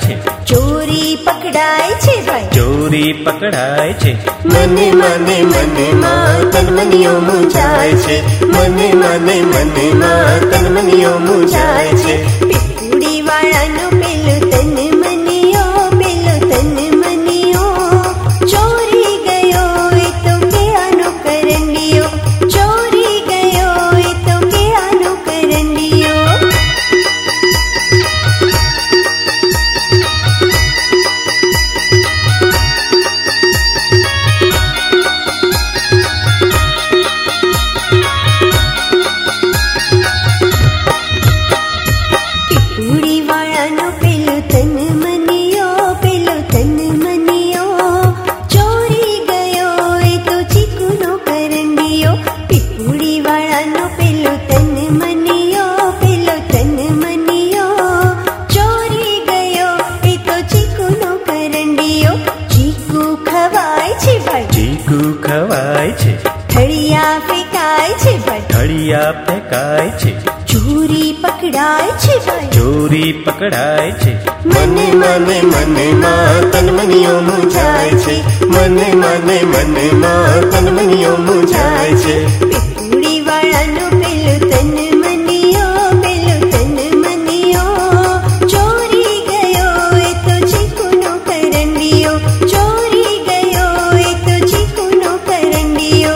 છે, ચોરી પકડાય છે ભાઈ, ચોરી પકડાય છે. મને મને મને માં તન મનીઓ મૂંઝાય છે, મને મને મને માં તન મનીઓ મૂંઝાય છે. પીપુડી વાળાનો પેલો તન મનીઓ, પેલો તન મનીઓ ચોરી ગયો એ તો કે આનો કરંડિયો, ચોરી ગયો એ તો કે આનો કરંડિયો. થળિયા ફેંકાય છે ભાઈ, થળિયા ફેંકાય છે, ચોરી પકડાય છે ભાઈ, ચોરી પકડાય છે. મને મને મને માં તન મનીઓ મૂંઝાય છે, મને મને મને માં તન મનીઓ મૂંઝાય છે. પીપુડી વાળાનો પેલો તન મનીઓ, પેલો તન મનીઓ ચોરી ગયો એ તો ચીકુનો કરંડિયો, ચોરી ગયો એ તો ચીકુનો કરંડિયો.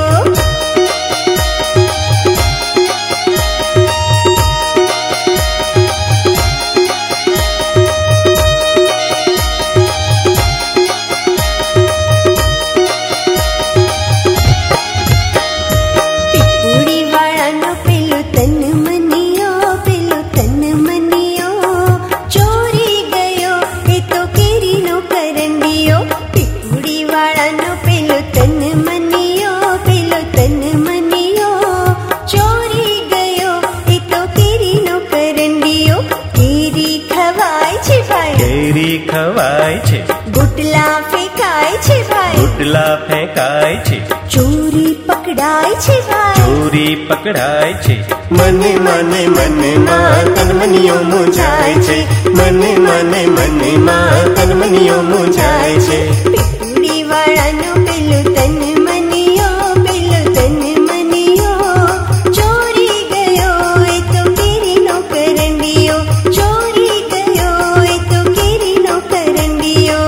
કેરી ખવાય છે, ગુટલા ફેંકાય છે ભાઈ, ગુટલા ફેંકાય છે, ચોરી પકડાય છે ભાઈ, ચોરી પકડાય છે. મને મને મને માં તન મનીઓ મૂંઝાય છે, મને મને મને માં તન મનીઓ મૂંઝાય છે. પીપુડી વાળાનો પેલો તન મનીઓ, પેલો તન મનીઓ ચોરી ગયો એ તો કેરીનો કરંડિયો, ચોરી ગયો એ તો કેરીનો કરંડિયો.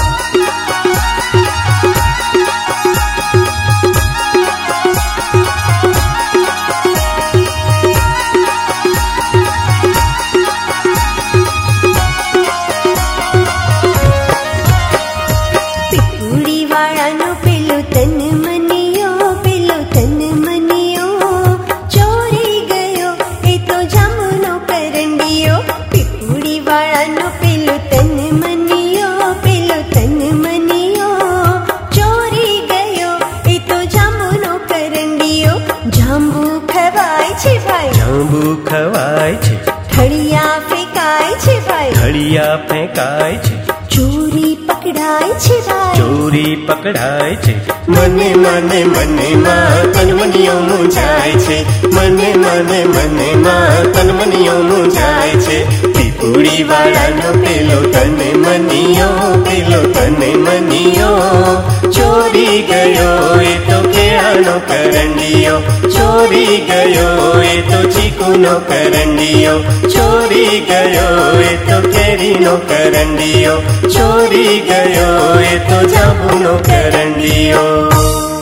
પીપુડી વાળાનો પેલો તન મનીઓ, પેલો તન મનીઓ ચોરી ગયો એ તો જાંબુનો કરંડિયો. પીપુડી વાળાનો પેલો તન મનીઓ, પેલો તન મનીઓ ચોરી ગયો એ તો જાંબુનો કરંડિયો. જાંબુ ખવાય છે ભાઈ, જાંબુ ખવાય છે, થળિયા ફેંકાય છે ભાઈ, થળિયા ફેંકાય છે, ચોરી પકડાય છે ભાઈ, ચોરી પકડાય છે. મને મને મને માં તન મનીઓ મૂંઝાય છે, મને મને મને માં તન મનીઓ મૂંઝાય છે. પીપુડી વાળાનો પેલો તન મનીઓ, પેલો તન મનીઓ ચોરી ગયો એ તો કેળાનો કરંડિયો, ચોરી ગયો એ તો ચીકુનો કરંડિયો, ચોરી ગયો એ તો કેરીનો કરંડિયો, ચોરી ગયો એ તો જાંબુનો કરંડિયો.